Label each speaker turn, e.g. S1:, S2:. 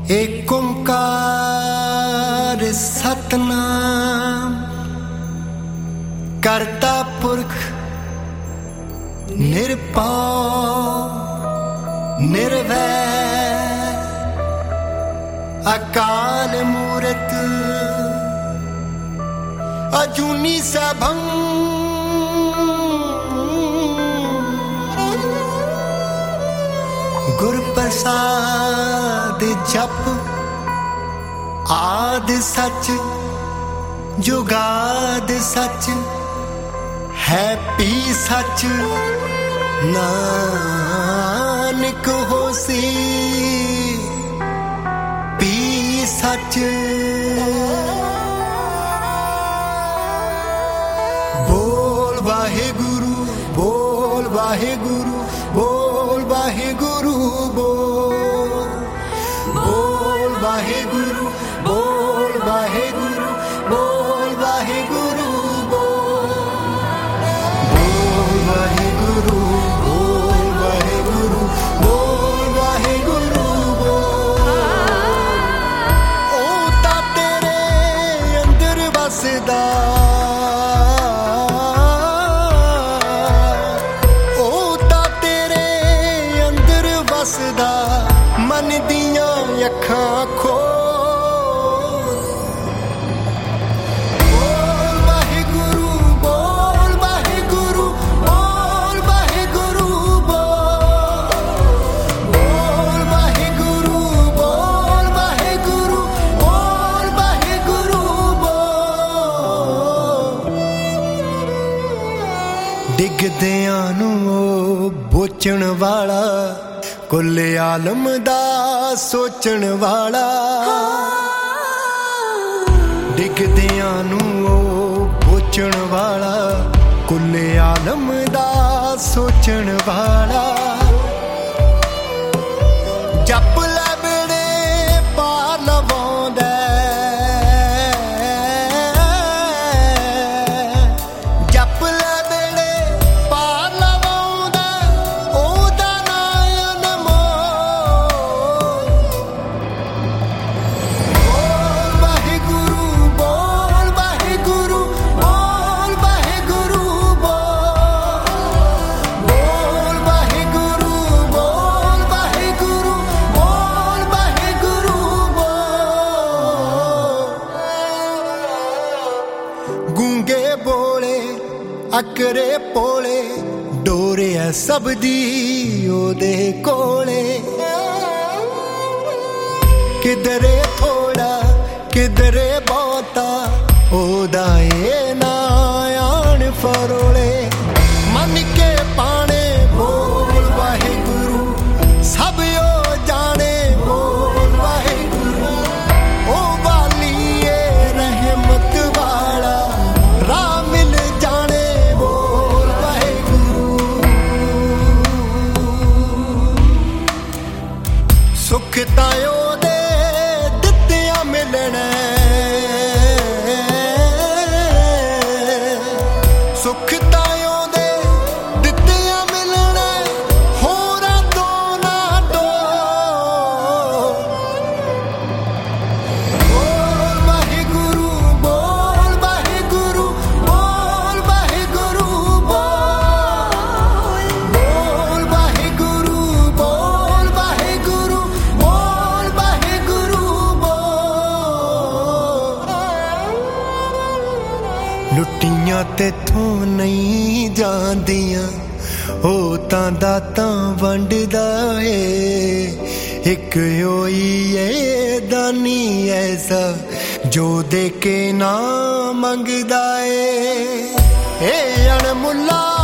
S1: ਏਕ ਓਂਕਾਰ ਸਤਨਾਮ ਕਰਤਾ ਪੁਰਖ ਨਿਰਭਉ ਨਿਰਵੈਰ ਅਕਾਲ ਮੂਰਤ ਅਜੂਨੀ ਸੈਭੰ ਗੁਰ ਪ੍ਰਸਾਦ ਜਪ ਆਦ ਸੱਚ ਜੁਗਾਦ ਸੱਚ ਹੈ ਪੀ ਸੱਚ ਨਾਨਕ ਹੋਸੀ ਪੀ ਸੱਚ ਬੋਲ ਵਾਹਿਗੁਰੂ ਬੋਲ ਵਾਹਿਗੁਰੂ ਬੋਲ ਵਾਹਿਗੁਰੂ ਬੋਲ ਬੋਲ ਵਾਹਿਗੁਰੂ ਬੋਲ ਵਾਹਿਗੁਰੂ ਬੋਲ ਵਾਹਿਗੁਰੂ ਬੋਲ ਬੋਲ ਵਾਹਿਗੁਰੂ ਬੋਲ ਵਾਹਿਗੁਰੂ ਬੋਲ ਵਾਹਿਗੁਰੂ ਬੋਲ ਉਹ ਤਾਂ ਤੇਰੇ ਅੰਦਰ ਵਸਦਾ ਮਨ ਦੀਆਂ ਅੱਖਾਂ ਖੋਲ ਬੋਲ ਵਾਹਿਗੁਰੂ ਬੋਲ ਵਾਹਿਗੁਰੂ ਬੋਲ ਵਾਹਿਗੁਰੂ ਬੋਲ ਵਾਹਿਗੁਰੂ ਬੋਲ ਵਾਹਿਗੁਰੂ ਬੋਲ ਵਾਹਿਗੁਰੂ ਬੋਲ ਡਿੱਗਦਿਆਂ ਨੂੰ ਉਹ ਬੋਚਣ ਵਾਲਾ ਕੁੱਲ ਆਲਮ ਦਾ ਸੋਚਣ ਵਾਲਾ ਡਿੱਗਦਿਆਂ ਨੂੰ ਉਹ ਪਹੁੰਚਣ ਵਾਲਾ ਕੁੱਲ ਆਲਮ ਦਾ ਸੋਚਣ ਵਾਲਾ ਜਪ ਲੈ ਬੇੜੇ ਪਾਰ ਲਵਾਉਂਦਾ ਜਪ ਲੈ ਬੇੜੇ ਪਾਰ ਲਵਾਉਂਦਾ ਉਹਦਾ ਅਕਰੇ ਪੋਲੇ ਡੋਰਿਆ ਸਭ ਦੀ ਉਹਦੇ ਕੋਲੇ ਕਿਧਰੇ ਥੋੜਾ ਕਿਧਰੇ ਬਹੁਤਾ ਉਹਦਾ ਇਹ ਨਾ ਆਣ ਫਰੋਲੇ ਮੰਨ ਕੇ ਪਾਣੇ ਬੋਲ ਵਾਹਿਗੁਰੂ ਸਭ ਉਹ ਜਾਣੇ ਬੋਲ ਵਾਹਿਗੁਰੂ ਉਹ ਵਾਲੀਏ ਰਹਿਮਤ ਵਾਲਾ ਰਾਹ ਮਿਲ ਜਾਣੇ ਸੁਖ ਤਾਂ ਉਹਦੇ ਦਿੱਤਿਆਂ ਮਿਲਣਾ ਸੁਖ ਤਾਂ ਉਹਦੇ ਦਿੱਤਿਆਂ ਮਿਲਣਾ ਹੋਰਾਂ ਤੋਂ ਨਾ ਡੋ ਬੋਲ ਵਾਹਿਗੁਰੂ ਬੋਲ ਵਾਹਿਗੁਰੂ ਬੋਲ ਵਾਹਿਗੁਰੂ ਬੋਲ ਵਾਹਿਗੁਰੂ ਬੋਲ ਵਾਹਿਗੁਰੂ ਲੁੱਟੀਆਂ ਤੇਥੋਂ ਨਹੀਂ ਜਾਂਦੀਆਂ ਉਹ ਤਾਂ ਦਾਤਾਂ ਵੰਡਦਾ ਏ ਇੱਕ ਹੋਈ ਏ ਦਾਨੀ ਐਸਾ ਜੋ ਦੇ ਕੇ ਨਾ ਮੰਗਦਾ ਏ ਇਹ ਅਣਮੁੱਲਾ